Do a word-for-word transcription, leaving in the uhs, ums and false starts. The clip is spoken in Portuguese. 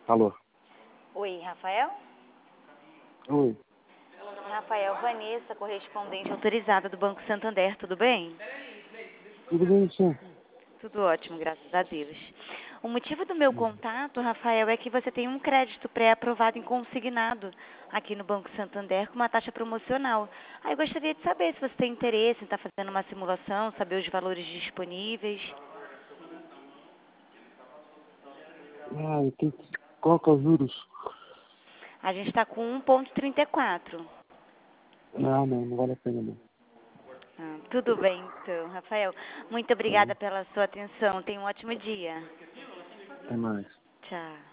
Alô? Oi, Rafael? Oi. Rafael, Vanessa, correspondente autorizada do Banco Santander, tudo bem? Tudo bem, sim? Tudo ótimo, graças a Deus. O motivo do meu Hum. contato, Rafael, é que você tem um crédito pré-aprovado em consignado aqui no Banco Santander com uma taxa promocional. Aí eu gostaria de saber se você tem interesse em estar fazendo uma simulação, saber os valores disponíveis. Ah, eu tenho que... Qual que é os juros? A gente está com um vírgula trinta e quatro. Não, não, não vale a pena, não. Ah, tudo bem, então, Rafael. Muito Tá bom? obrigada pela sua atenção. Tenha um ótimo dia. Até mais. Tchau.